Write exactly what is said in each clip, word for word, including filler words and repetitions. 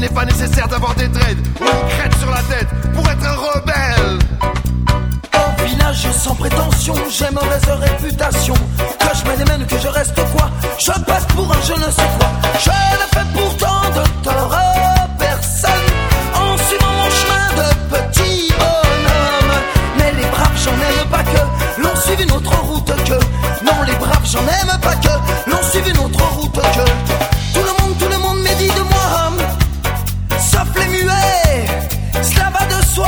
n'est pas nécessaire d'avoir des dreads ou une crête sur la tête pour être un rebelle. Au village sans prétention, j'ai mauvaise réputation. Que je me démène, que je reste quoi, je passe pour un je ne sais quoi. Je ne fais pourtant de tort à personne en suivant mon chemin de petit bonhomme. Mais les braves, j'en aime pas que l'on suive une autre route que. Non, les braves, j'en aime pas que l'on suive une autre route que. Tout le monde, tout le monde médit de moi, sauf les muets, cela va de soi.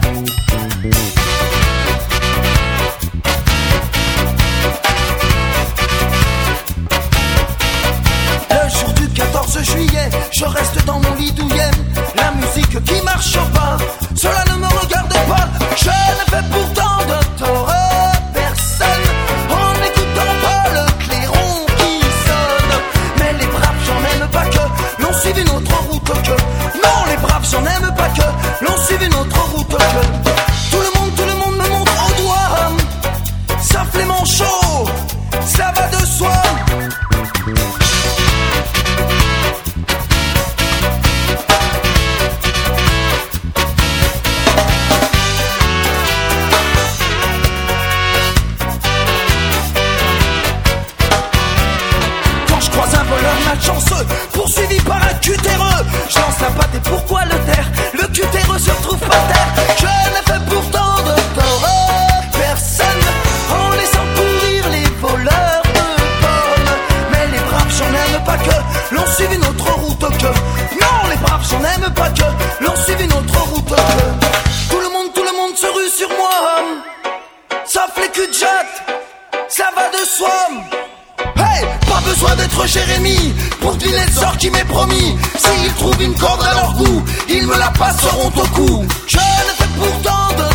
quatorze juillet, je reste dans mon lit douillet. La musique qui marche pas, cela ne me regarde pas. Je ne fais pourtant de tort à personne en n'écoutant pas le clairon qui sonne. Mais les braves, j'en aime pas que l'on suive une autre route que. Non, les braves, j'en aime pas que l'on suive une autre route que. Tout le monde, tout le monde me montre au doigt, sauf les manchots, ça va de soi. Chanceux, poursuivi par un cutéreux. Je lance la patte et pourquoi le taire? Le cutéreux se retrouve par terre. Je ne fais pourtant de tort à personne en laissant courir les voleurs de pommes. Mais les braves, j'en aime pas que l'on suive une autre route que. Non, les braves, j'en aime pas que l'on suive une autre route que. Tout le monde, tout le monde se rue sur moi, sauf les cul-de-jatte, ça va de soi. Hey, pas besoin d'être Jérémie pour deviner le sort qui m'est promis. S'ils trouvent une corde à leur goût, ils me la passeront au cou. Je ne fais pourtant de